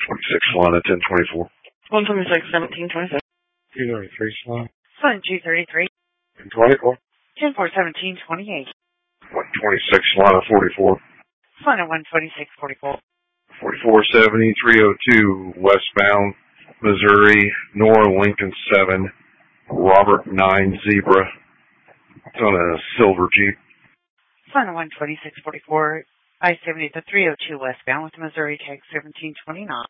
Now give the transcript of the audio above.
26 Lana 1024. 126, 1726. 233 Slana. Sun 233. 1024. 10 4 17 28. 126 Lana 44. Sun at 126 44. 4470 302 westbound Missouri, Nora Lincoln 7, Robert 9 Zebra. It's on a silver Jeep. Sun at 126 44. I-70 to 302 westbound with Missouri Tech 1729.